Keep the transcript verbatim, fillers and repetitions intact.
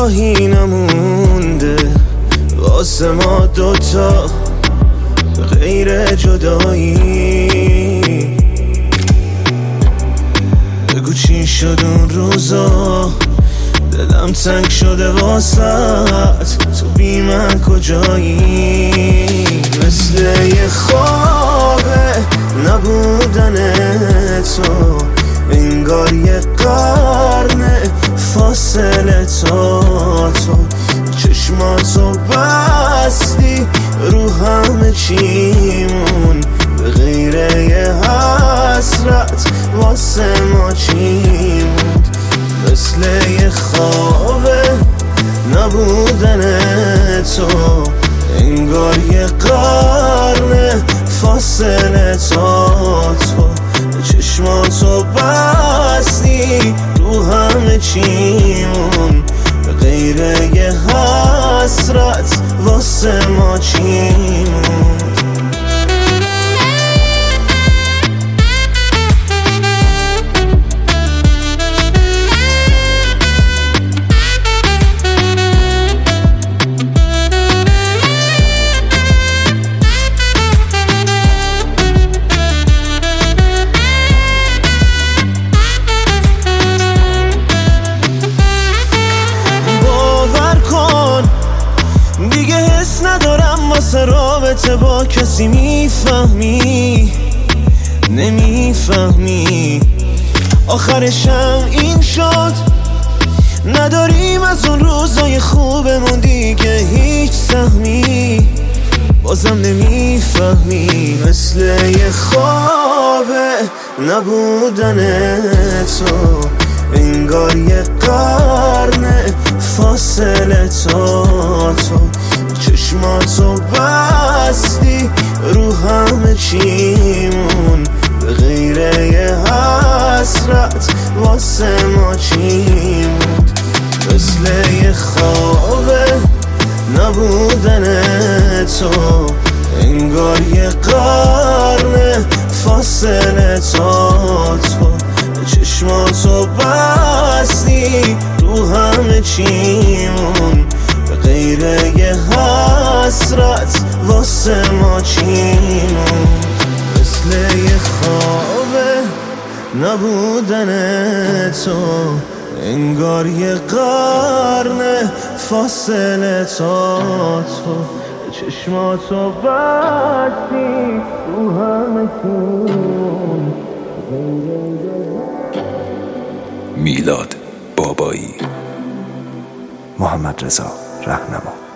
راهی نمونده واسه ما دوتا غیر جدایی. بگو چی شد اون روزا، دلم تنگ شده واسط، تو بی من کجایی؟ مثل یه خوابه نبودن تو، انگار یه قرن فاصله تا تو. چشماتو بستی رو همه چیمون، به غیر یه حسرت واسه ما چی موند؟ مثل یه خوابه نبودن تو، انگار یه قرن فاصله تا تو. چشماتو بستی رو همه چیمون، به غیر یه حسرت واسه ما چی موند؟ دیگه حس ندارم واسه رابطه با کسی، میفهمی نمیفهمی؟ آخرشم این شد، نداریم از اون روزای خوبمون دیگه هیچ سهمی، بازم نمیفهمی. مثل یه خوابه نبودن تو، انگار یه قرن فاصله تا تو. چشماتو بستی رو همه چیمون، به غیر یه حسرت واسه ما چی موند؟ مثل یه خوابه نبودن تو، انگار یه قرن فاصله تا تو. چشماتو بستی رو همه چیمون، به غیر یه حسرت واسه ما چی موند؟ مثل یه خوابه نبودن تو، انگار یه قرن فاصله تا تو. چشماتو بستی رو همه چیمون. میلاد بابایی، محمد رضا رهنما.